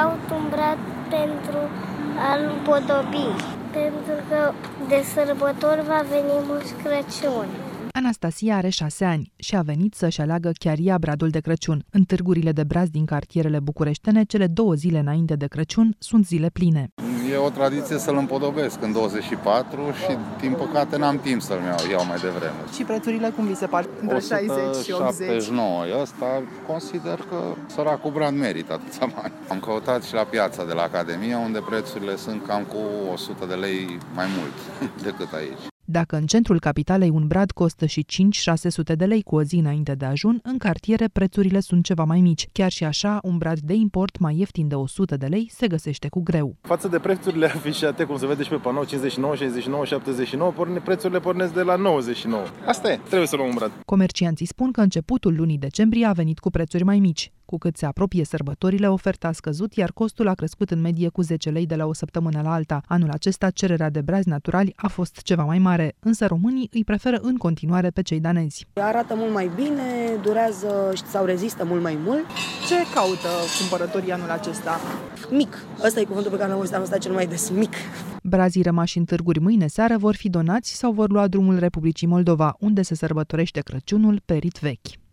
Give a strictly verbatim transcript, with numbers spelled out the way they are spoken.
caut un brad pentru a-l împodobi, pentru că de sărbători va veni Moș Crăciun. Anastasia are șase ani și a venit să-și aleagă chiar ea bradul de Crăciun. În târgurile de brazi din cartierele bucureștene, cele două zile înainte de Crăciun sunt zile pline. E o tradiție să-l împodobesc în douăzeci și patru și, din păcate, n-am timp să-l iau, iau mai devreme. Și prețurile cum vi se par? Între șaizeci și optzeci. șaptezeci și nouă. Ăsta consider că săracul brad merită atâția bani. Am căutat și la piața de la Academia, unde prețurile sunt cam cu o sută de lei mai mult decât aici. Dacă în centrul capitalei un brad costă și cinci șase sute de lei cu o zi înainte de ajun, în cartiere prețurile sunt ceva mai mici. Chiar și așa, un brad de import mai ieftin de o sută de lei se găsește cu greu. Față de prețurile afișate, cum se vede și pe panou, cincizeci și nouă, șaizeci și nouă, șaptezeci și nouă, prețurile pornesc de la nouăzeci și nouă. Asta e, trebuie să luăm un brad. Comercianții spun că începutul lunii decembrie a venit cu prețuri mai mici. Cu cât se apropie sărbătorile, oferta a scăzut, iar costul a crescut în medie cu zece lei de la o săptămână la alta. Anul acesta, cererea de brazi naturali a fost ceva mai mare, însă românii îi preferă în continuare pe cei danezi. Arată mult mai bine, durează sau rezistă mult mai mult. Ce caută cumpărătorii anul acesta? Mic. Ăsta e cuvântul pe care l-am auzit anul ăsta cel mai des. Mic. Brazii rămași în târguri mâine seară vor fi donați sau vor lua drumul Republicii Moldova, unde se sărbătorește Crăciunul pe rit vechi.